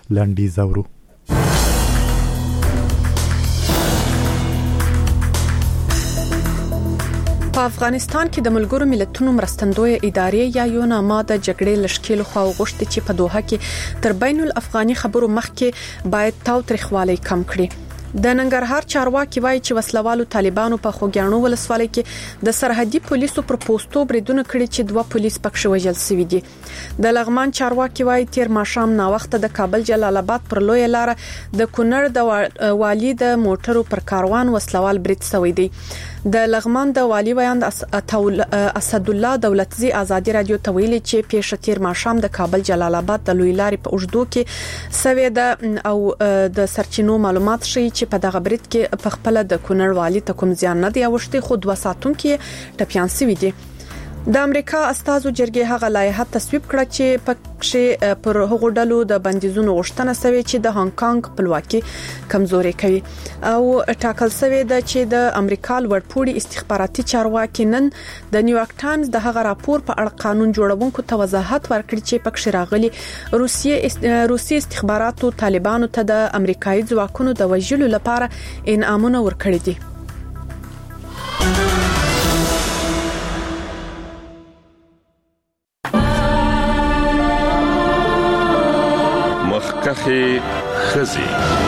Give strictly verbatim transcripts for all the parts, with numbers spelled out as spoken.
لنډیز اورو. په افغانستان کې د ملګرو ملتونو مرستندوی ادارې یا یوناما د جګړې لشکېل خو غوښتي چې په دوحه کې تر بین الافغاني خبرو مخکې باید تاوتریخوالی کم کړي. د ننګرهار چارواکي وایي چې وسلوالو طالبانو په خوګیاڼو ولسوالۍ کې د سرحدي پولیسو پر پوسټو بریدونه کړي چې دوه پولیس پکښ وژل شوي دي. د لغمان چارواکي وایي تیر ماښام نا وخت د کابل جلال آباد پر لوی لار د کونړ د والی د موټرو پر کاروان وسلوال برید شوی دی. د لغمان د والی ویاند اسد الله دولتزی ازادي رادیو ته ویلي چې پیښه تیر ماښام د کابل جلال آباد د لوی لارې په اوږدو کې سوي ده او د سرچینو معلومات شي چې په دغه برید کې په خپل د کونړ والی ته کوم ځان نه دی اوښتي خو دوه ساتون کې ټپيان سوي دي. د امریکا استازو جرګې هغه لایحه تصویب کړه چې پکې پر هغو ډلو د بندیزونو غوښتنه شوې چې د هانګ کانګ خپلواکي کمزوري کوي او ټاکل شوې ده چې د امریکا لوړپوړي استخباراتي چارواکي نن د نیویارک ټایمز د هغه راپور په اړه قانون جوړونکو ته وضاحت ورکړي چې پکې راغلي روسیې روسي استخباراتو طالبانو ته د امریکایي ځواکونو د وژلو لپاره انعامونه ورکړي دي. مخکخي خزي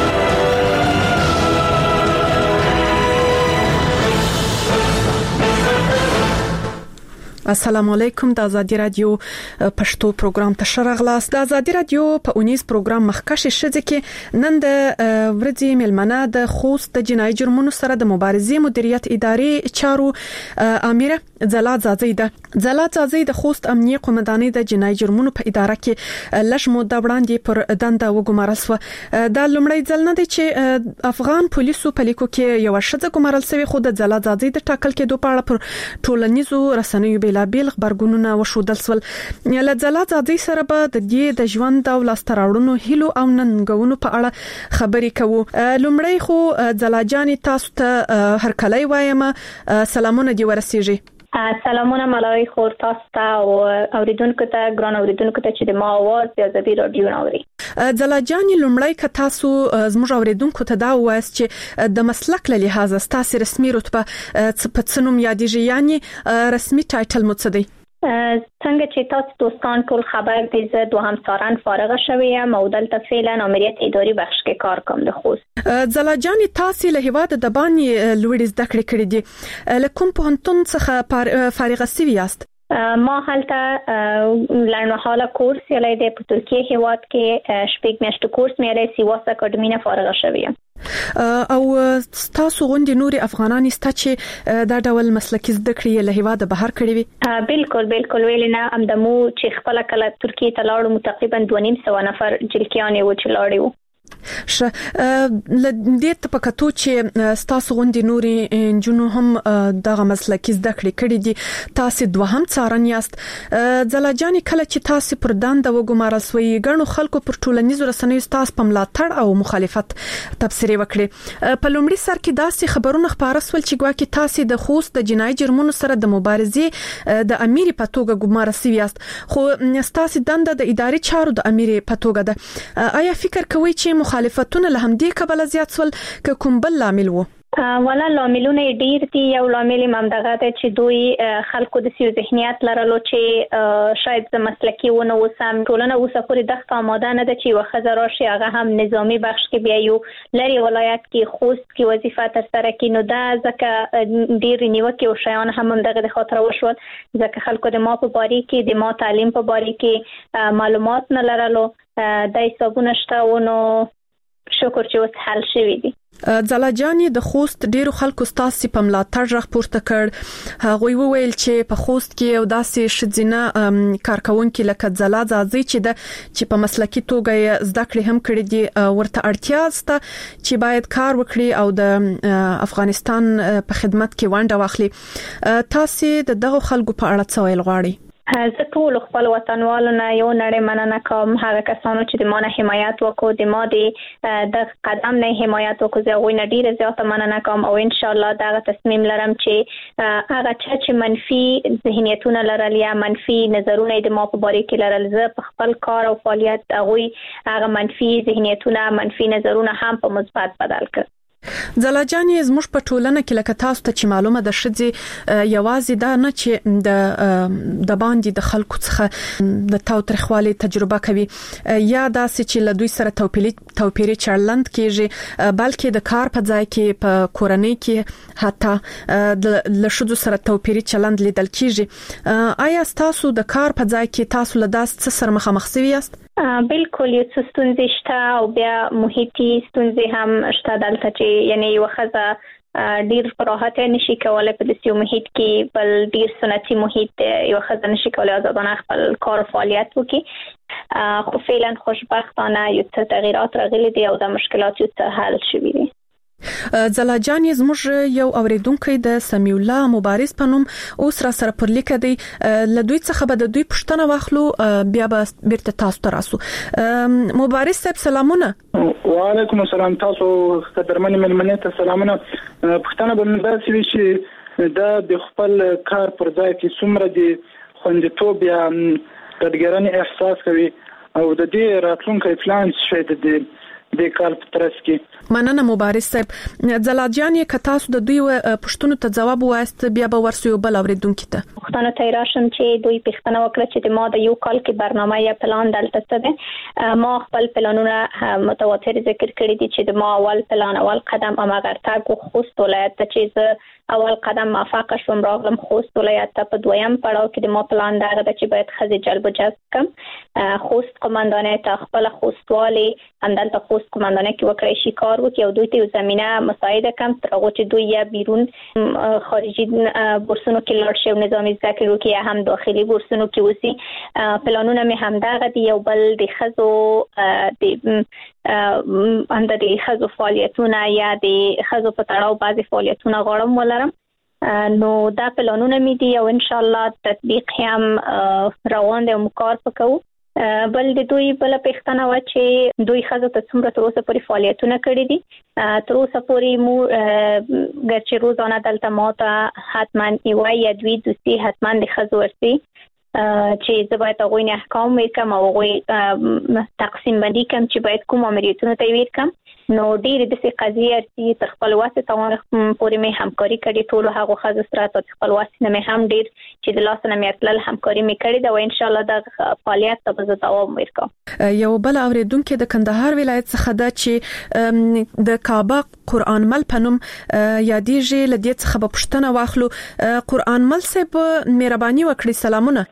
السلام علیکم. د ازادي رادیو پښتو پروګرام ته شرغلاست. د ازادي رادیو په اونیز پروګرام مخکشه شځه کې نن د ورځې ملمنه د خوست د جنایي جرمونو سره د مبارزې مدیریت ادارې چارو امیره زلات زازی ده. زلات زازی د خوست امنیه قومندانۍ د جنایي جرمونو په اداره کې لږ مو د وړاندې پر دنده وګمارل شو. د لومړی ځل نه دی چې افغان پولیسو په لیکو کې یو شذ ګمارل شوی خو د زلات زازی د ټاکل کې دوه پاړه پر ټولنیزو رسنیو بلا بیل خبرګونونه وشودل سول. له زلات زازی سره به د دې د ژوند او لاستراوړونو هیلو او ننګونو په اړه خبرې کوو. لومړی خو زلاجانی تاسو ته هر کله وایم سلامونه دی ورسیږي. سلامونه ملای خور تاسو ته او اوریدونکو ته ګران اوریدونکو ته چې د ما आवाज د ازادي رادیو نوري. زلاجانی لومړی که تاسو زموږ اوریدونکو ته دا وایست چې د مسلک له لحاظه ستاسو رسمي رتبه په څنوم یادېږي یعنی رسمي ټایټل مو څه دی؟ څنګه چې تاسو دوستان ټول خبر دي زه دوهم سارن فارغ شوم او دلته فعلا امریت اداري بخش کې کار کوم د خوست. زلاجانی تاسو له هیواد د باندې لوړ زده کړې کړې دي. لکه پوهنتون څخه فارغ شوی یاست؟ ما هلته لړمحاله کورس یلای د ترکیه هیواد کې شپږ میاشتې کورس مې سیواس اکاډمي نه فارغ شوم. او تاسو غونډې نوري افغانان است چې دا ډول مسلکي زده کړې له هیواد بهر کړې وي؟ بالکل بالکل ویل نه ام دمو چې خپل کله ترکیه ته لاړو تقریبا دوه نیم سو نفر جلکیان و چې لاړو. ش لدې ته پکاتو چې تاسو غونډې نوري جنو هم دغه مسلکي زده کړې کړې دي تاسو دوه هم څارن یاست. زلاجانی کله چې تاسو پر دنده وګمارل سوی غنو خلکو پر ټولنیزو رسنیو تاسو په ملاتړ او مخالفت تبصره وکړي. په لومړي سر کې داسې خبرونه خبره سول چې ګواکې تاسو د خوست د جنایي جرمونو سره د مبارزې د امیر په توګه ګمارل سوی یاست خو تاسو دنده د اداري چارو د امیر په توګه ده. آیا فکر کوئ چې مخالفتونه له همدې کبله زیات سول که کوم بل لامل وو؟ ولا لاملونه ډیر دي. یو لامل هم دغه ده چې دوی خلکو د سیو ذهنیت لرلو چې شاید د مسلکی ونه وسم ټولنه اوسه پورې دغه آماده نه ده چې وخزه راشي هغه هم نظامی بخش کې بیا یو لري ولایت کې خوست کې وظیفه تر سره کې نو دا ځکه ډیر نیوکه او شیان هم دغه د خاطر وشول ځکه خلکو د ما په باره کې د ما تعلیم په باره کې معلومات نه لرلو د حسابونه شته ونو شکر چې اوس حل شوی دی. زلاجانی د خوست ډیرو خلکو ستاسو په ملاتړ راپورته کړ. هغه وویل چې په خوست کې یو داسې شذینه کارکونکو لکه زلات زازی چې د چې په مسلکی توګه زده کړې هم کړې دي ورته اړتیا سته چې باید کار وکړي او د افغانستان په خدمت کې ونډه واخلي. تاسو د دغه خلکو په اړه څه ویل غواړئ؟ زه ټول خپل وطنوالو نه یو نړۍ مننه کوم، هغه کسانو چې د ما نه حمایت وکړو، د ما د قدم نه حمایت وکړو، زه هغوی نه ډیره زیاته مننه کوم او ان شاء الله دا تصمیم لرم چې هغه چې منفي ذهنیتونه لرل یا منفي نظرونه د ما په باره کې لرل، زه په خپل کار او فعالیت هغوی هغه منفي ذهنیتونه منفي نظرونه هم په مثبت بدل کړ. ځلا جانې زموږ په ټولنه کې لکه تاسو ته چې معلومه ده ښځې یوازې دا نه چې د د باندې د خلکو څخه د تاوتریخوالي تجربه کوي یا داسې چې له دوی سره توپیري توپیري چلند کیږي، بلکې د کار په ځای کې په کورنۍ کې حتی د لشدو سره توپیري چلند لیدل کیږي. آیا تاسو د کار په ځای کې تاسو له داس څه سره مخامخ شوي یاست؟ بالکل یو څه ستونزې شته او بیا محیطي ستونزې هم شته دلته چې یعنی یو ښځه ډیر راحت نشي کولای په دې محیط کې، بل ډیر سنتي محیط یو ښځه نشي کولای آزادانه خپل کار او فعالیت وکړي، خو فعلا خوشبختانه یو څه تغیرات راغلي دي او د مشکلات یو څه حل شوي دي. ځلا جانې زموږ یو اوریدونکو د سمیع الله مبارز په نوم اوس را سره پر لیک دی، له دوی څخه به د دوی پوښتنه واخلو بیا به بیرته تاسو ته راسو. مبارز صاحب سلامونه. وعلیکم السلام، تاسو قدرمنې ملمنې ته سلامونه. پوښتنه به مې داسې وي چې دا د خپل کار پر ځای کې څومره د خوندیتوب یا ډاډګرنې احساس کوي او د دې راتلونکي پلان څه دی د کال په ترڅ کې؟ مننه مبارز صاحب. ځلا جانې که تاسو د دوی پوښتنو ته ځواب وایست بیا به ورسو بل اوریدونکو ته پوښتنه ته راشم چې دوی پوښتنه وکړه چې د ما د یو کال کې برنامه یا پلان دلته څه ده. ما خپل پلانونه متواتر ذکر کړی دي چې د ما اول پلان اول قدم اماغر تاګو خوست ولایت ته چې اول قدم موفق شوم راغلم خوست ولایت ته، په دویم پړاو کې د ما پلان دا غوډه چې باید خځې جلب و جذب کم خوست قومندانۍ ته خپل خوستوالي همدلته خوست قومندانۍ کې وکړی شي کار وکړي او دوی ته زمينه مساعده کم تر هغه چې دوی یا بیرون خارجي بورسونو کې لاړ شي او نظامي زده کړو کې یا هم داخلي بورسونو کې وسی. پلانونه مې هم دا غدي یو بل د خزو د هم د خزو فعالیتونه یا د خزو په تړاو بعضي فعالیتونه غواړم ولرم، نو دا پلانونه مې دي او ان شاء الله تطبیق هم روان دي او کار وکړو. بل د دوی بل پښتنه و چې دوی خزو ته څومره تر اوسه پورې فعالیتونه کړې دي، تر اوسه پورې مو ګرچې روزانه دلته ماته حتما یو یا دوی دوستي حتما د خزو ورسي چې زه باید هغوی نه احکام وکم او هغوی تقسیم بندي کم چې باید کوم امریتونو ته وکم. نو ډېر د څه قضیه چې تر خپل واسطه تاوان پورې مې همکاري کړې، ټول هغه خزو سره تر خپل واسطه مې هم ډېر چې د لاس نه مې تل همکاري مې کړې ده او ان شاء الله دا فعالیت ته به دوام ورکوم. یو بل اوریدونکو د کندهار ولایت څخه دا چې د کعبه قرآن مل پنوم یادېږي، لدې څخه به پوښتنه واخلو. قرآن مل صاحب مهرباني وکړئ سلامونه.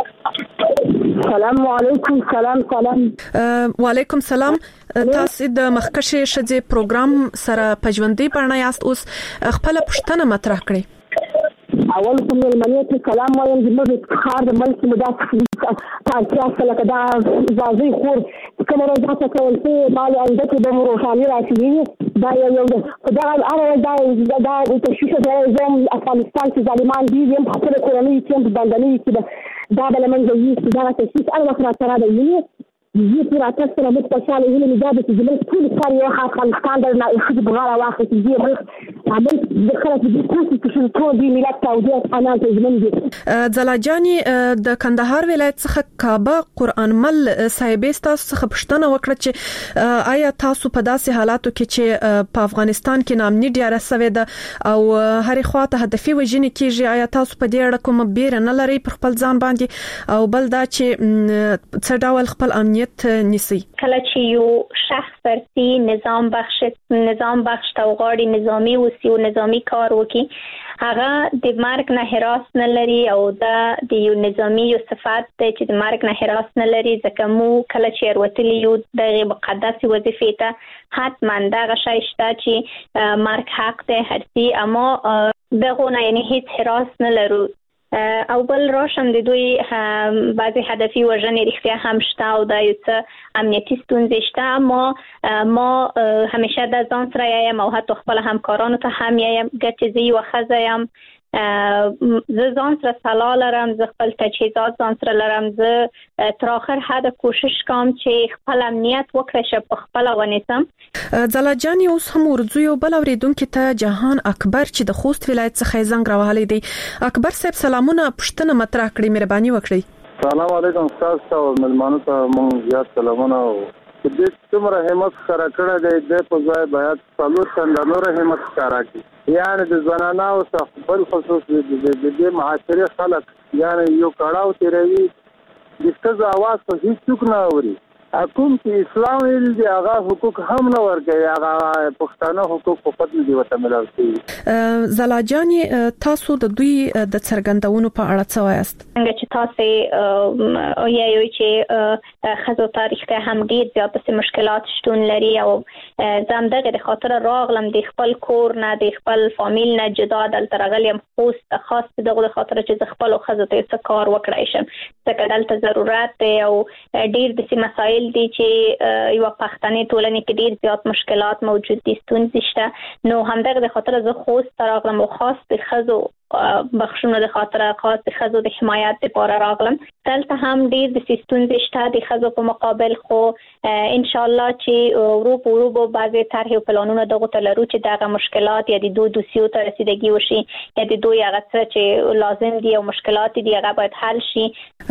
سلام علیکم. سلام سلام. وعلیکم سلام. تاسو د مخکشه شځې پروګرام سره پجوندې پړنه یاست، اوس خپل پوښتنه مطرح کړئ. اول کوم ملي سلام وایم د مې خار د ملک مدافع تاسو سره کدا ځای خور کومه راځه کول چې مال اندته د روحاني راځي دا یو دا هغه دا دا د تشویش د زوم افغانستان چې ظالمان دي یم خپل کورنۍ چې باندې چې دا بل منځ یې دا تشویش انا وخت سره دی یي پر تاسو سره متشاله ویل می دا چې زموږ ټول کار یو افغانستان د نه خدي بغاړه واخلي چې موږ عمل د خلک د کوڅې چې ټول دی ملت او د انا زمون دي. ځلا جانې د کندهار ولایت څخه کعبه قرآن مل صاحب تاسو څخه پوښتنه وکړه چې آیا تاسو په داسې حالاتو کې چې په افغانستان کې نامني ډیره سوي ده او هر خواته هدفي وژنې کیږي، آیا تاسو په دې اړه کوم بیره نه لري پر خپل ځان باندې او بل دا چې څه ډول خپل امنیت نیسی؟ کله چې یو شخص ورسي نظام بخش نظام بخش توغاړي نظامی وسی او نظامی کار وکي، هغه د مرګ نه هراس نه لري او دا د یو نظامی یو صفات دی چې د مرګ نه هراس نه لري، ځکه مو کله چې وروتلی یو د مقدس وظیفې ته حتما دا غشای شته چې مرګ حق دی هرڅي، اما دغه نه یعنی هیڅ هراس نه لرو. او بل راشم د دوی بعضی هدفي وژنې رښتیا هم شته او دا یو څه امنیتي ستونزې شته، اما ما همیشه د ځان سره یم او حتی خپل همکارانو ته هم یم ګرچې زه یوه ښځه یم زه ځان سره سلا لرم، زه خپل تجهیزات ځان سره لرم، زه تر اخر حد کوشش کوم چې خپل امنیت وکړم چې په خپل ونیسم. زلا جان اوس هم ورځو یو بل اوریدونکو ته جهان اکبر چې د خوست ولایت څخه زنګ راوهلی دی. اکبر صاحب سلامونه، پښتنه مطرح کړی، مهرباني وکړئ. سلام علیکم تاسو او ملمانو ته مونږ زیات سلامونه او د څومره همت سره کړه د په ځای باید څلور څنګه نور همت ښکارا کړي، یعنی د ځوانانو او خپل خصوص د دې معاشري خلک یعنی یو کړهو تیروي د څه اواز په هیڅ نه اوري. کوم چې اسلام ویل دی هغه حقوق هم نه ورکوي، هغه پښتانه حقوق په خپل دی وته ملوي. زلا جان تاسو د دوی د څرګندونو په اړه څه وایاست؟ څنګه چې تاسو یا یو چې خزو تاریخ ته هم ډیر زیات مشکلات شتون لري او زم دغه د خاطر راغلم د خپل کور نه د خپل فامیل نه جدا دلته راغلم، خوست خاص دغه خاطر چې خپل خزو ته څه کار وکړای شم، څنګه دلته ضرورت دی او ډیر د مسایل دي چې یو پښتني ټولنې کې ډیر زیات مشکلات موجود دي، ستونزې شته. نو همدغه د خاطر زه خوست راغلم او خاص د خزو بخښنه د خاطر خاص د خزو د حمایت لپاره راغلم. دلته هم ډیر د ستونزې شته د خزو په مقابل، خو ان شاء الله چې ورو په ورو به بعضی طرح او پلانونه دغه تلرو چې دغه مشکلات یا د دوه دوسیو ته رسیدګي وشي یا د دوی هغه څه چې لازم دي او مشکلات دي هغه باید حل شي.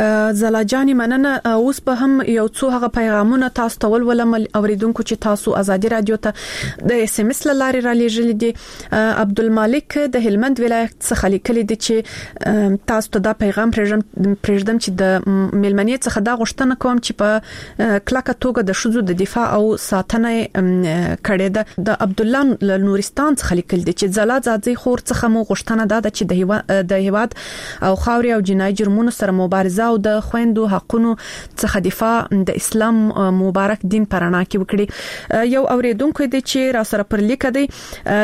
زلا جان مننه. اوس به هم یو څو هغه پیغامونه تاسو ته ولولم اوریدونکو چې تاسو ازادي رادیو ته د اس ام اس لارې را لېږلي دي. عبدالمالک د هلمند ولایت څخه لیکلي دي چې تاسو ته دا پیغام پرېږدم چې د ملمنیت څخه دا غوښتنه کوم چې په کلکه توګه د شذو د دفاع او ساتنه کړي ده. د عبد الله نورستان څخه لیکل دي چې زلا زادي خور څخه مو غوښتنه ده چې د هیواد او خاوري او جنایي جرمونو سره مبارزه او د خويندو حقونو څخه دفاع د اسلام مبارک دین پرانا کې وکړي. یو اوریدونکو دي چې را سره پر لیک دی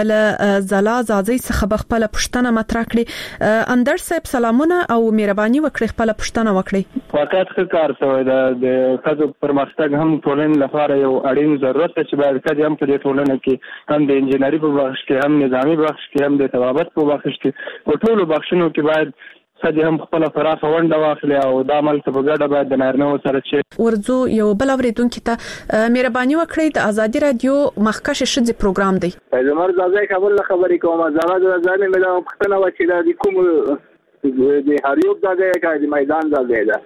ل زلا زادي څخه بخپله پښتنه مطرح کړي. اندر صاحب سلامونه او مهرباني وکړئ خپل پښتنه وکړئ. فقط ښه کار شوی دا د خځو پرمختګ هم ټولنې لپاره یو اړین ضرورت دی چې باید ښځې هم په دې ټولنه کې هم د انجینري په بخش کې هم نظامی بخش کې هم د طبابت په بخش کې په ټولو بخشونو کې باید ښځې هم خپل فراخه ونډه واخلي او دا عمل څه په ګډه باید د نارینه‌و سره چې ورځو یو بل اوریدونکو ته مهرباني وکړئ. د ازادي رادیو مخکښ شذ پروګرام دی. زموږ ځای خبر له خبرې کومه زما د ځان مې دا پښتنه و چې د کوم د هریوب ځای کې د میدان ځای ده.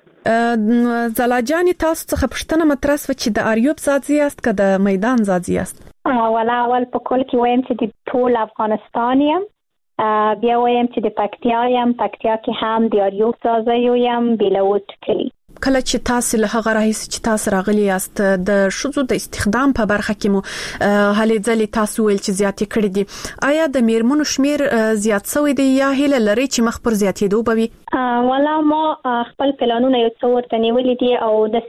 زلا جان تاسو څخه پښتنه مطرح و چې د اریوب ځای است که د میدان ځای است؟ ولا اول په کول کې وایم چې د ټول افغانستان یم، بیا وایم چې د پکتیا یم، پکتیا کې هم د اریوب ځای یم بیلوت کلی. کله چې تاسو له هغه راهیسې چې تاسو راغلي یاست د شذو د استخدام په برخه کې مو هلې ځلې تاسو ویل چې زیاتې کړې دي، آیا د میرمنو شمیر زیات شوی دی یا هله لري چې مخ پر زیاتېدو به وي؟ ولا ما خپل پلانونه یو څو ورته نیولې دي او د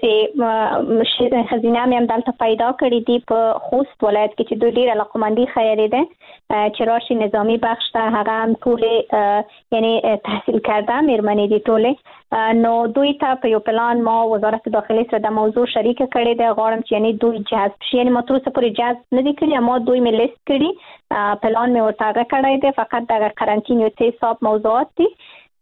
سه خزینه مې هم دلته پیدا کړې دي په خوست ولایت کې چې دوی ډېر علاقمندي خیری ده چې راشي نظامی بخش ته هغه هم ټول یعنی تحصیل کرده میرمنې دي ټول. نو دوی ته په یو پلان ما وزارت داخلي سره د موضوع شریک کړي ده، غواړم چې یعنی دوی جذب شي، یعنی متروسه پورې جذب نه دي کړي، ما دوی مې لیست کړي، پلان مې ورته کړی دی، فقط د قرنطین یو څه حساب موضوعات دي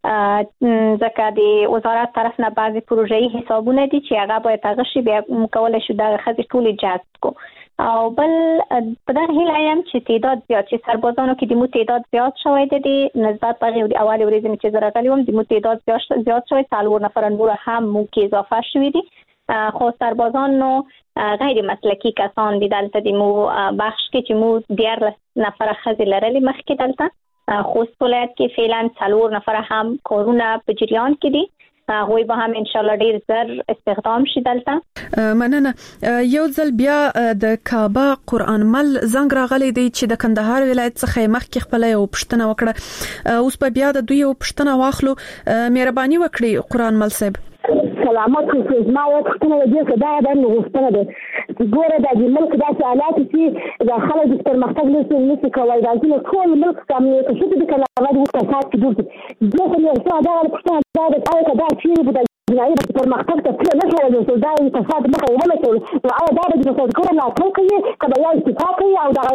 ځکه د وزارت طرف نه بعضی پروژې حسابونه دي چې هغه باید هغه شي بیا مکولای شو د خځې ټول جذب کو. او بل په دغه هیله یم چې تعداد زیات چې سربازانو کې د مو تعداد زیات شوی دی نسبت په د اول ورځې چې زه راغلی وم د مو تعداد زیات شوی، څلور نفر نور هم مو کې اضافه شوی دي، خو سربازان نو غیر مسلکی کسان دي دلته د مو بخش کې چې مو دیارلس نفر خځې لرلې مخکې دلته خوست ولایت کې فعلا څلور نفر هم کارونه په جریان کې دي، هغوی به هم ان شاء الله ډیر زر استخدام شي دلته. مننه. یو ځل بیا د کعبه قرآن مل زنګ راغلی دی چې د کندهار ولایت څخه مخکې خپل یو پښتنه وکړه، اوس په بیا د دوی یو پښتنه واخلو. مهرباني وکړئ قرآن مل صاحب. سلامات چې ما وختونه دې څه دا د غوښتنه ده ګوره د ملک داسې حالات چې د خلک د پرمختګ لپاره نشي کولای، دا ټول ملک سامنے ته شته د کلمات د وساتات کې دوی دغه یو څه دا پښتنه دا د آیا دا چې جنایي پرمختګ ته څه نه شوی چې دا فساد مخه ونه کول نو آیا دا د فسادګرو ملاتړ کوي که به یا استفاده کوي او دغه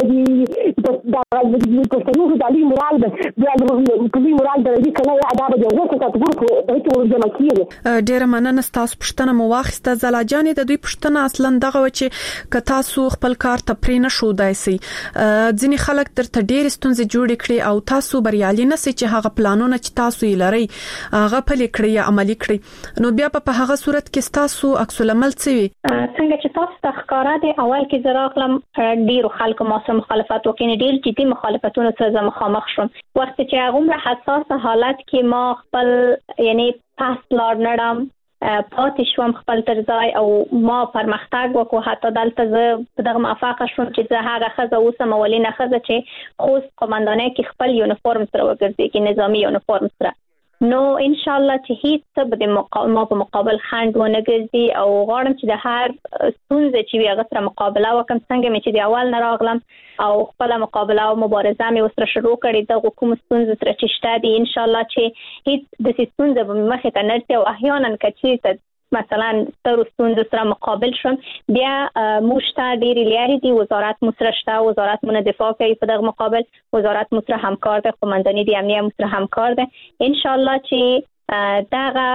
د پښتنو د علي مرال بیا د کلي مرال د دې کنه یا دا به د اوسه کاتګورو د هیڅ ورجمع کیږي. ډیره مننه ستاسو پښتنه مو واخیسته زلا جانې د دوی پښتنه اصلا دغه و چې که تاسو خپل کار ته پرې نه شو دایسي ځینې خلک درته ډېر ستونزې جوړې کړي او تاسو بریالي نه سي چې هغه پلانونه چې تاسو یې لري هغه پلي کړی یا عملي کړی نو بیا په هغه صورت کې تاسو عکس العمل څه وي؟ څنګه چې تاسو ته ښکارا دي اول کې زراغلم ډیرو خلکو ما سره مخالفت وکړي ډیر جدي مخالفتونو سره مخامخ شوم وخت چې هغه حساس حالت کې ما خپل یعنی پاس لار نړم پاتې شوم خپل ترځای او ما پرمختګ وکړ حتی دلته زه په دغه موافقه شوم چې زه هغه خزه اوسم اولینه خزه چې خوست قومندانۍ کې خپل یونیفورم سره وګرځي کې نظامی یونیفورم سره نو ان شاء الله چې هیڅ څه به ما په مقابل خند ونه ګرځي او غواړم چې د هر ستونزې چې وي هغه سره مقابله وکړم څنګه مې چې د اول نه راغلم او خپل مقابله او مبارزه مې وسره شروع کړې د کوم ستونزې سره چې شته دي ان شاء الله چې هیڅ د ستونزې په مخه ته نرسي او احیانا کچې مثلا تر ستونزې سره مقابل شوم بیا موشته ډېری لري دي وزارت مسرشته وزارت مون دفاع کوي په دغه مقابل وزارت مسره همکار ده قومندانی دی امنیه مسره همکار ده ان شاء الله چې دغه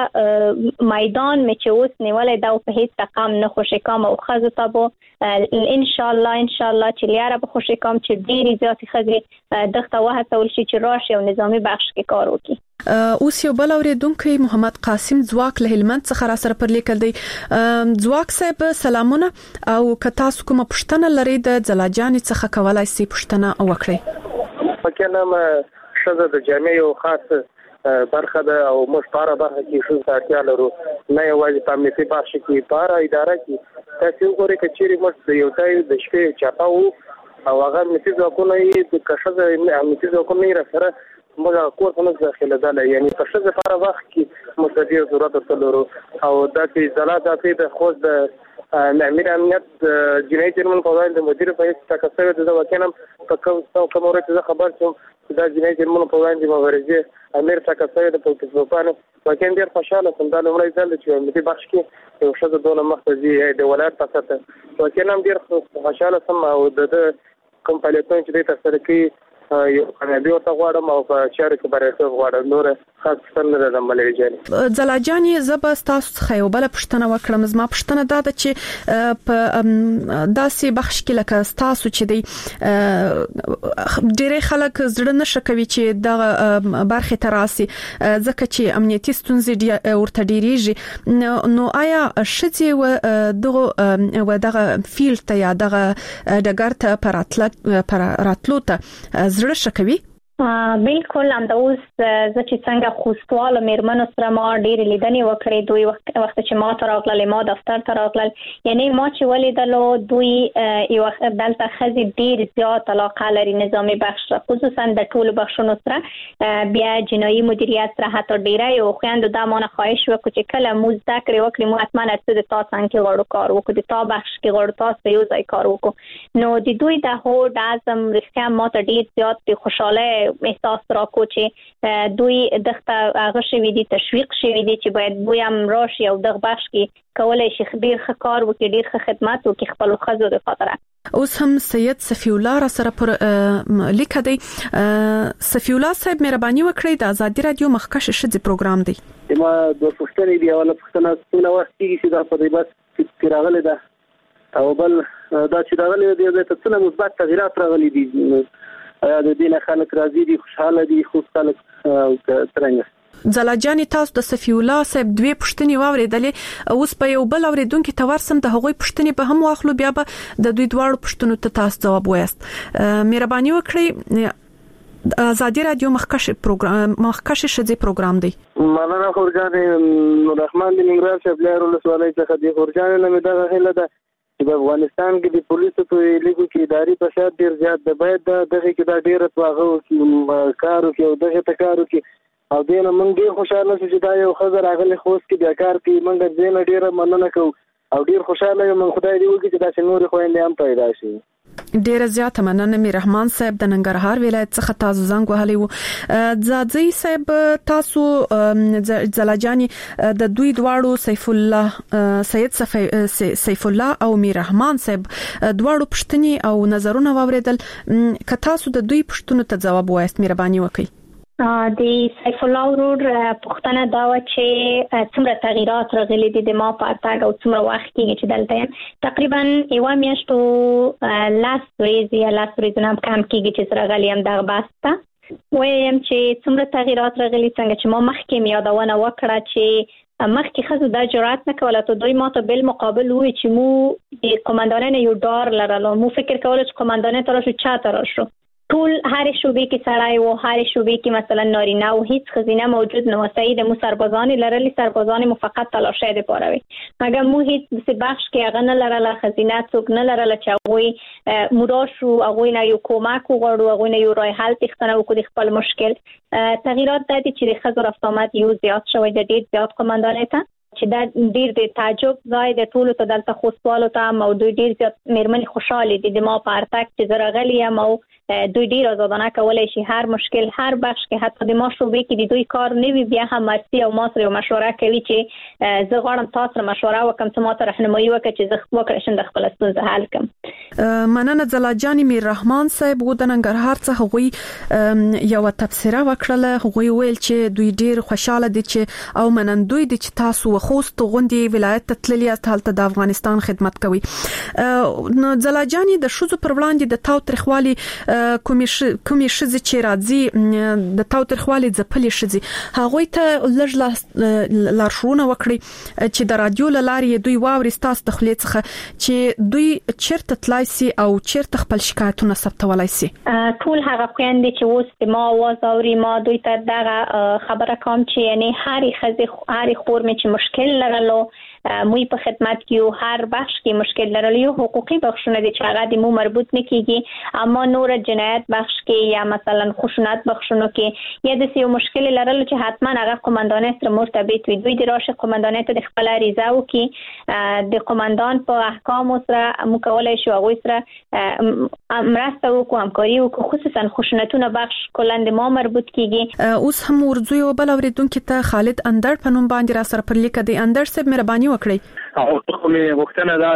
میدان مې چې اوس نیولې دا په هیڅ رقم نه خوشی کوم او خزه تابو ان شاء الله ان شاء الله چې لاره به خوشی کوم چې ډېری زیاتې خزه دغه وه تول شي چې راشي او نظامی بخش کې کار وکړي. اوس یو بل اوریدونکو محمد قاسم ځواک له هلمند څخه را سره پر لیکل دی ځواک صاحب سلامونه او که تاسو کومه پوښتنه لرئ د ځلاجانې څخه کولای شئ پوښتنه وکړئ. پکې نام شزه د جامع یو خاص برخه ده او موږ پاره برخه کې شو ساتیا لرو نه یوازې په امنیتي برخه کې پاره اداره کې تاسو وګورئ چې چیرې موږ د یو ځای د شپې چاپاو او هغه امنیتي ځواکونه یې د کښه امنیتي ځواکونه یې را سره موږ کور څنګه داخله ده یعنی په څه لپاره وخت کې مستدیر ضرورت تلورو او دا چې زلات د خو د امیر امنیت جنایي جرمن په وړاندې د مدیر په هیڅ تکسر د وکینم په کوم کوم ورته خبر شوم دا جنایي جرمن په وړاندې مبارزه امیر تکسر د پولیسو وکین ډیر خوشاله سم دا لومړی ځل چې مدیر بخش کې یو شته دونه مخزي د ولایت په ساته وکینم ډیر خوشاله سم او د کوم فعالیتونه چې تاسو کوي یو کامیابی ورته غواړم او په چارو کې برکت غواړم نور خاص څنګه د عملي جاري زلاجاني زب تاسو څخه یو بل پښتنه وکړم زما پښتنه دا ده چې په داسې بخش کې لکه تاسو چې دی ډېر خلک زړه نشه کوي چې د برخه تراسي ځکه چې امنیتي ستونزې ورته ډېریږي نو آیا شتي و دغه و دغه فیلټ یا دغه دګر ته پراتلو ته زړه شکوي بالکل هم د اوس زه چې څنګه خوستوال میرمنو سره ما ډېر لیدنې وکړې دوی وخت وخت چې ما ته راغلل ما دفتر ته راغلل یعنی ما چې ولیدلو دوی یو وخت دلته خزي ډېر زیات علاقه لري نظامی بخش خصوصا د ټولو بخشونو سره بیا جنایي مدیریت سره حتی ډېر یو خويندو د مانه خواهش وکړو چې کله مو زده کړې وکړي مو حتما ارڅ د تاسو څنګه غوړو کار وکړو د تاسو بخش کې غوړو تاسو یو ځای کار وکړو نو د دوی د هو د اعظم رښتیا ما ته ډېر زیات خوشاله احساس راکو چې دوی دغه غشي دي تشویق شوی دي چې باید دوی هم راشي او دغه بخش کې کولای شي ډیر ښه کار وکړي ډیر ښه خدمات وکړي خپل خزو د خاطر. اوس هم سید صفی الله را سره پر لیکه دی صفی الله صاحب مهرباني وکړئ د ازادي رادیو مخکښ شذ پروګرام دی ما د پښتنې دی ولا پښتنه څونه وخت چې دا په دې بس کراغله ده او بل دا چې دا غلي دی د څونه مثبت تغیرات راغلي دي د دې نه خلک راضي دي خوشاله دي خو خلک څنګه زلاجاني تاسو د صفی الله صاحب دوی پښتني واوریدلې اوس په یو بل اوریدونکو ته ورسم د هغوی پښتني په هم واخلو بیا به د دوی دواړو پښتنو ته تاسو جواب وایست مهرباني وکړئ ازادي رادیو مخکښ پروګرام مخکښ شذ پروګرام دی مولانا خورجان رحمان د ننګرهار شپ لري ولسوالۍ څخه دی خورجان نه مې دا هله ده په افغانستان کې د پولیسو په لیګو کې اداري فساد ډیر زیات دی باید دغه کې دا ډیره تواغه او کارو کې او دغه تکارو کې او دینه مونږ ډیر خوشاله چې دا یو خزر اغلی خوست کې د کار کې مونږ دینه ډیره مننه کوو او ډیر خوشاله یم خدای دې وکړي چې دا نور خويندې هم پیدا شي. ډیره زیاته مننه میر رحمان صاحب د ننګرهار ولایت څخه تاسو زنګ وهلی وو. ځاځي صاحب تاسو زلاجانی د دوی دواړو سیف الله سید سیف الله او میر رحمان صاحب دواړو پښتني او نظرونه واوریدل. که تاسو د دوی پښتنو ته جواب وایست مهرباني وکړئ. د سیف الله ورور پښتنه دا و چې څومره تغیرات راغلي دي د ما په تاګ او څومره وخت کې چې دلته یم تقریبا یو میاشتو لاس ورځې یا لاس ورځې هم کم کېږي چې راغلي یم دغه باسته وایم چې څومره تغیرات راغلي څنګه چې ما مخکې مې یادونه وکړه چې مخکې خزو دا جرأت نه کوله ته دوی ماته بل مقابل وي چې مو د قومندانانو یو ډار لرلو مو فکر کوله چې قومندان ته راشو چا ته راشو ټول هر شوبې کې سړای وو هر شوبې کې مثلا نارینه او هیڅ خزینه موجود نه و سید مو سربازان لرلي سربازان مو فقط تلاشه دي پاره وي مګر مو هیڅ څه بخش کې هغه نه لرله خزینه څوک نه لرله چې هغه مراشو هغه نه یو کومک وغوړو هغه نه یو راه حل تختنه وکړي خپل مشکل تغیرات د دې چې خزر افتامات یو زیات شوی د ډیر زیات قومندانته چې دا ډیر د تعجب ځای د ټولو ته دلته خوشاله تا مو ډیر زیات مېرمنې خوشاله دي د ما په ارتک چې زراغلی یم او دوی ډیر آزادانه کولای شي هر مشکل هر بخش کې حتی د ما شوبې کې د دوی کار نه وي بیا هم مرسي او ما سره مشوره کوي چې زه غواړم تاسو سره مشوره وکم ته ما ته راهنمایي وکړي چې زه خپل کړشن د خپل ستونزه حل کړم. مننه زلاجانی میر رحمان صاحب و د ننګرهار څخه غوي یو تفسیره وکړه غوي ویل چې دوی ډیر خوشاله دي چې او منندوی دي چې تاسو خوست غوندي ولایت ته تللی هلته د افغانستان خدمت کوي. نو زلاجانی د شوزو پر وړاندې د تاو ترخوالي کومي کومي شزي چې راځي د تاو ترخوالي ځپلې شزي هغه ته لږ لارښوونه وکړي چې د رادیو لارې دوی واوري تاسو د خلیت څخه چې دوی چیرته تلای سي او چیرته خپل شکایتونه ثبتولای سي. ټول هغه خويندې چې اوس ما आवाज اوري ما دوی ته دغه خبره کوم چې یعنی هر خزي هر خور مې چې مشکل لرلو موږ په خدمت کې هر بخش کې مشکل لرلو حقوقي بخشونه دي چې هغه د مو مربوط نه کیږي اما نور جنایت بخش کې یا مثلا خشونت بخشونو کې یا د سیو مشکل لرلو چې حتما هغه قومندان سره مرتبط وي دوی د راشه قومندان ته د خپل ریزه او کې د قومندان په احکام سره مکولای شو هغه سره مرسته وکړو همکاري وکړو خصوصا خشونتونه بخش کلند ما مربوط کیږي. اوس هم ورځو یو بل اوریدونکو ته خالد اندړ په نوم باندې را سره پر لیک دی اندړ صاحب مهرباني وکړئ. او ټول مې وختونه دا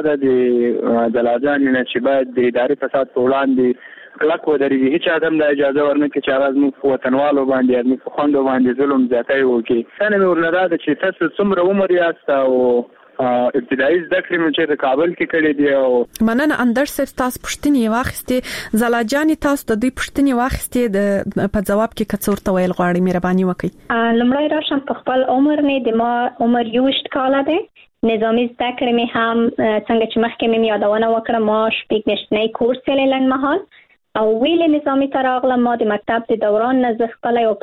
د دلاجان نه چې باید د اداري فساد په وړاندې کلک ودرېږي هیڅ ادم د اجازه ورنکړي چې هغه زموږ وطنوالو باندې زموږ خوندو باندې ظلم زیاتی وکړي. څنګه مې ورنه ده چې تاسو څومره عمر یاست او ابتدایي زده کړې مې چې د کابل کې کړې دي او مننه اندر صاحب تاسو پښتني واخستې زلاجانی تاسو د دې پښتني واخستې د په جواب کې کڅور ته ویل غواړي مهرباني وکړئ. لمړی راشم په خپل عمر نه د ما عمر یوشت کاله ده نظامی زده کړې مې هم څنګه چې مخکې مې یادونه وکړه ما شپږ میاشتنی کورس یې لنډ مهال او ویل نظامی تر اغله ما د مکتب د دوران نه خپل یو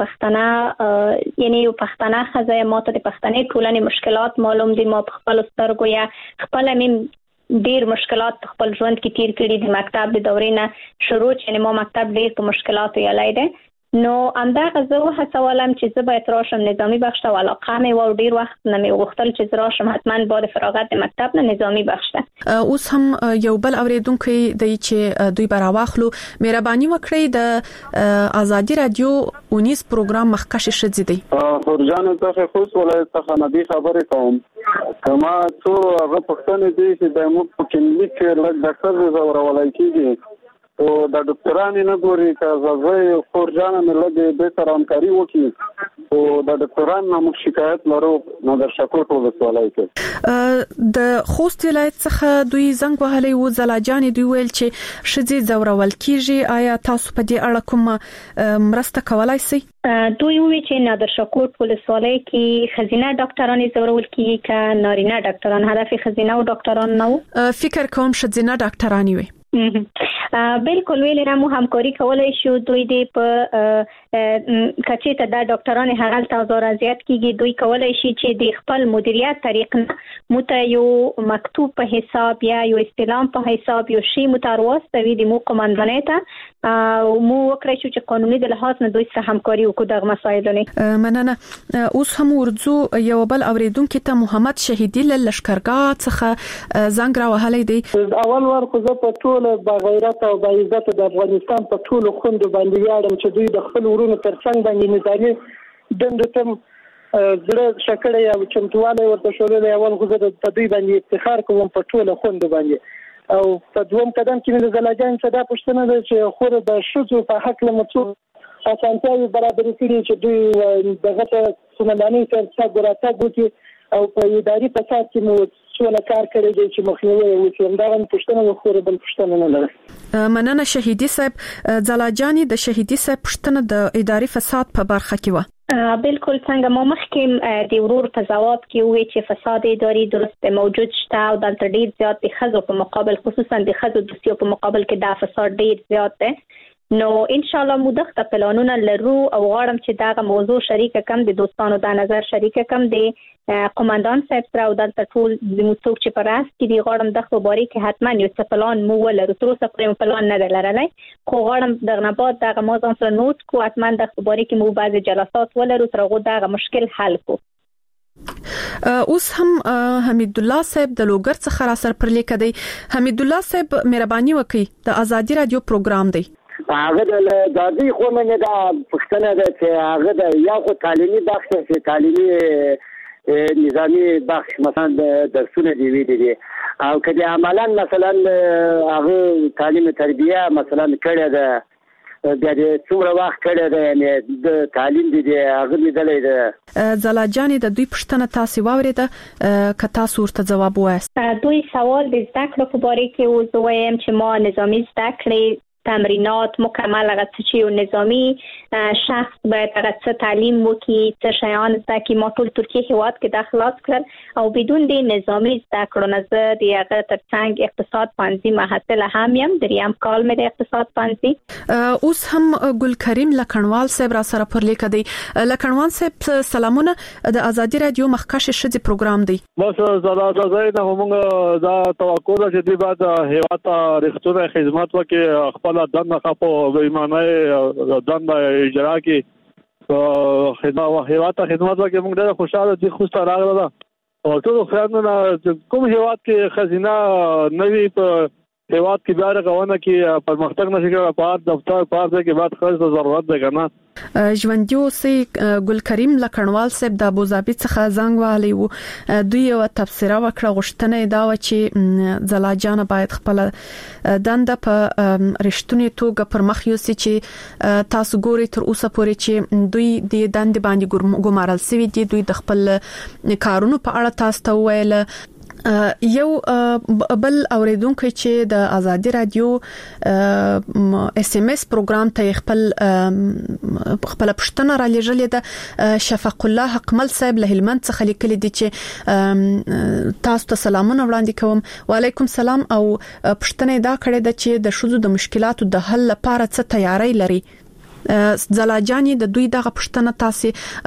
پښتنه یعنی یو پښتنه خزه ما ته د پښتنې ټولنې مشکلات معلوم دي ما په خپل سترګو یا خپل مې ډیر مشکلات خپل ژوند کې تیر کړي د مکتب د دورې نه شروع چې ما مکتب ډیر په مشکلاتو یلای دي نو همدغه زه هڅولم چې زه باید راشم نظامی بخش ته علاقه مې و ډیر وخت نه مې وغوښتل چې زه راشم حتما بعد فراغت د مکتب نه نظامی بخش ته. اوس هم یو بل اوریدونکو دی چې دوی برا واخلو مهرباني وکړئ د ازادي رادیو اونیس پروګرام مخکښ شې دي. خورجان ته خوش ولایت څخه نبی خبرې کوم کما څو هغه پښتنې دي چې د مو په کلینیک کې لږ ډاکټر زورولای کیږي او د ډاکټرانو نه ګوري چې زه خورجان مې لږ به سره همکاري وکړي او د ډاکټرانو نو شکایت لرو نو د شکوت ولسوالۍ کې د خوست ولایت څخه دوی زنګ وهلي و زلاجان دوی ویل چې شذې زورول کیږي آیا تاسو په دې اړه کوم مرسته کولای شئ؟ دوی وی چې نادر شکوت ولسوالۍ کې خزینه ډاکټرانو زورول کیږي ک نارینه ډاکټران هدف خزینه او ډاکټران نو فکر کوم شذینه ډاکټرانی وي بالکل ویل نه مو همکاري کولای شو دوی دې په کچې ته د ډاکټرانو هغه تاسو راځيات کیږي دوی کولای شي چې د خپل مدیریت طریق نه متیو مکتوب په حساب یا یو استلام په حساب یو شی متروسته وي د مو قومندانیت او مو وکړی چې قانوني د لحاظ نه دوی سره همکاري وکړو د مسایلو نه. مننه. اوس هم ورځو یو بل اوریدونکو ته محمد شهیدی له لشکرګاه څخه زنګ راوهلی دی. اول ور خو زه په ټول بغیرت عزت او با عزت د افغانستان په ټولو خوندو باندې ویاړم چې دوی د خپل ورونو ترڅنګ باندې نظامي دندو ته زړه شکړې او چمتواله ورته شولې اول غوږ د دوی باندې افتخار کوم په ټولو خوندو باندې او په دوم قدم کې د زلاجان صدا پښتنه ده چې خور د شذو په حق له مڅو اسانتیاوي برابر کړي چې دوی دغه ته سمنداني تر څنګ ګراته ګوتي او په اداري فساد کې مو څونه کار کړی دی چې مخنیوي وکړي دا هم پښتنه خور بل پښتنه نه لري. مننه شهیدی صاحب. زلاجانی د شهیدی صاحب پښتنه د اداري فساد په برخه کې و. بالکل څنګه ما مخکې د ورور په جواب کې وی چې فساد اداري درست موجود شته او د ډیر زیات د خزو په مقابل خصوصا د خزو د سیو په مقابل کې دا فساد ډیر زیات دی. نو ان شاء الله موږ د پلانونو لرو او غواړم چې دا موضوع شریک کم د دوستانو د نظر شریک کم د قوماندان صاحب سره او د ټول د مڅوک چې پر اس کې دی غواړم د خبرې کې حتما یو څه پلان مو ولرو تر اوسه پرې پلان نه لرلای خو غواړم د غنبات د موضوع سره نوٹ کو حتما د خبرې کې مو بعض جلسات ولرو تر هغه د مشکل حل کو. اوس هم حمید الله صاحب د لوګر څخه را سر پر لیک دی. حمید الله صاحب مهرباني وکړئ د ازادي رادیو پروګرام دی. هغه د دادی خو منه دا پښتنه ده چې هغه د یو خو تعلیمي بخش چې تعلیمي نظامی بخش مثلا د درسونه دی وی دي او کله عملاً مثلا هغه تعلیم تربیه مثلا کړه ده بیا د څومره وخت کړه ده یعنی د تعلیم دی هغه لیدلې ده. زلاجانی د دوی پښتنه تاسو واورېده که تاسو ورته جواب وایست. دوی سوال د زده کړو په اړه کې او زویم چې ما نظامی زده کړې تمرینات مکمل هغه چې نظامی شخص باید هغه څه تعلیم وکړي څه شیان زده کړي. ما ټول ترکیه هیواد کې د خلاص کړل او بدون د نظامی زده کړو نه زه د هغه ترڅنګ اقتصاد پانزي محصل هم یم دریم کال مې د اقتصاد پانزي. اوس هم ګل کریم لکنوال صاحب را سره پر لیک دی. لکنوال صاحب سلامونه د ازادي رادیو مخکش شذ پروګرام دی. بس زړه زړه نه موږ دا توقع ده چې د بعد هیواد رښتونه خدمت وکړي خپل دنده خپو ایمانه دنده اجرا کی خدمت هیواد ته خدمت وکړي. موږ ډېر خوشاله دي خو ستاره راغله او ټول خیانونه کوم هیواد کې خزینه نوی په هیواد کې بیا رغونه کې پرمختګ نشي کولای په دفتر په ځای کې بعد خرڅ ضرورت ده کنه. ژوندیو سي ګل کریم لکنوال صاحب د ابوظبي څخه زنګ والی وو. دوی یو تفسیر وکړه غوښتنه دا و چې زلاجان باید خپل دنده په رښتونی توګه پر مخ یوسي چې تاسو ګوري تر اوسه پورې چې دوی د دنده باندې ګمارل سوي دي. دوی د خپل کارونو په اړه تاسو ته ویل. یو بل اوریدونکو چې د ازادي رادیو اس ام اس پروګرام ته خپل خپل پښتنه را لېږلې ده شفق الله حقمل صاحب له هلمند څخه لیکلي دي چې تاسو ته سلامونه وړاندې کوم. وعلیکم سلام. او پښتنه دا کړې ده چې د شذو د مشکلاتو د حل لپاره څه تیاری لري. زلاجانی د دوی دغه پښتنه تاسو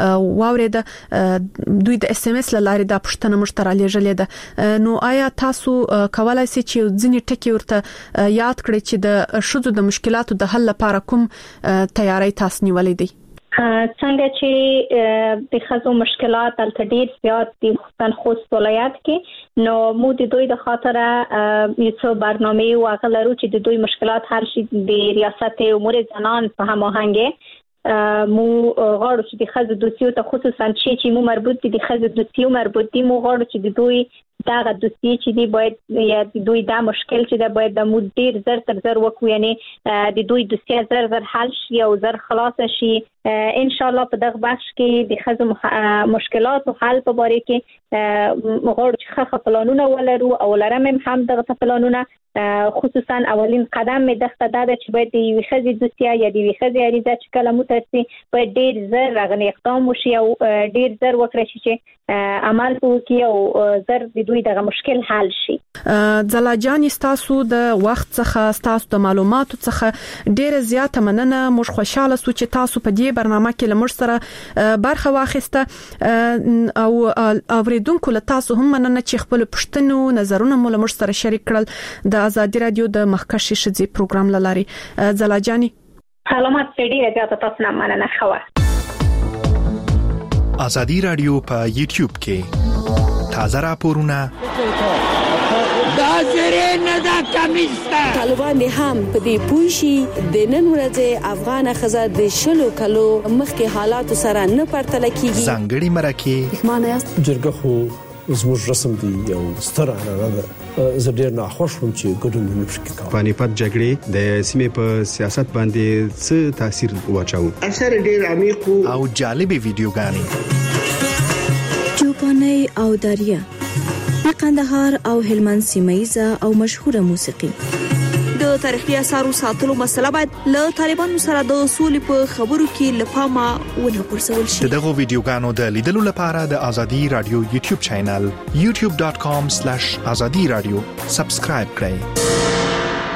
واورېده دوی د اس ام اس لارې د پښتنه مشترک لېږلې ده. نو آیا تاسو کولای شئ چې ځینې ټکي ورته یاد کړئ چې د شذو د مشکلاتو د حل لپاره کوم تیاری تاسو نیولې دي؟ څنګه چې د خزو مشکلات تل ډیر زیات دي خصوصا خوست ولایت کې نو مو د دوی د خاطره یو څو برنامه او غلرو چې د دوی مشکلات حل شي د ریاست امور زنان په هماهنګي مو غواړو چې د خزو دوسیو ته خصوصا چې چې مو مربوط دي د خزو دوسیو مربوط دي مو غواړو چې د دوی دا د دوسیې چې دی باید یا د دوی دا مشکل چې دا باید د مدیر زر تر زر وکړو یعنی د دوی دوسیې زر زر حل شي او زر خلاص شي ان شاء الله په دغه بخش کې د خزو مشکلات او حل په اړه کې غواړو چې ښه پلانونه ولرو او لرم هم دغه پلانونه خصوصا اولین قدم مې دغه دا چې باید د وخزي دوسیې یا د وخزي اړیزه چې کله مو ترسي باید ډیر زر غنی اقدام وشي او ډیر زر وکړي چې عمل وکړي او زر د دوی دغه مشکل حل شي. زلاجان تاسو د وخت څخه تاسو د معلوماتو څخه ډیره زیاته مننه. موږ خوشاله سو چې تاسو په دې برنامه کې لمر سره برخه واخیسته او اوریدونکو له تاسو هم مننه چې خپل پښتنو نظرونه مو لمر سره شریک کړل د ازادي رادیو د مخکش شذي پروګرام لاري. زلاجانی سلامات ډیره زیاته تاسو نه مننه. خو ازادي رادیو په یوټیوب کې تازه راپورونه دا زری نه دا کمیسته. طالبان دې هم په دې پوه شي د نن ورځې افغان ښځه د شلو کلو مخکې حالاتو سره نه پرتله کیږي. ځانګړي مرکه پښمانه یاست جرګه خو زموږ رسم دی یو ستر عنعنه ده. زه ډېر ناخوښ وم چې ګډون نه پکې کوم. پانیپت جګړې د سیمې په سیاست باندې څه تاثیر واچاوه؟ اثر ډېر عمیق او جالبې ویډیوګانې چوپاني او داریا د قندهار او هلمند سیمایزه او مشهوره موسیقي. د تاریخي اثارو ساتلو مسله باید له طالبانو سره د اصول په خبرو کې لپاره ونه پرسول شي. دغه ویډیوګانو د لیدلو لپاره د ازادي رادیو یوټیوب چینل یوټیوب ډاټ کام سلیش ازادي رادیو سبسکرایب کړئ.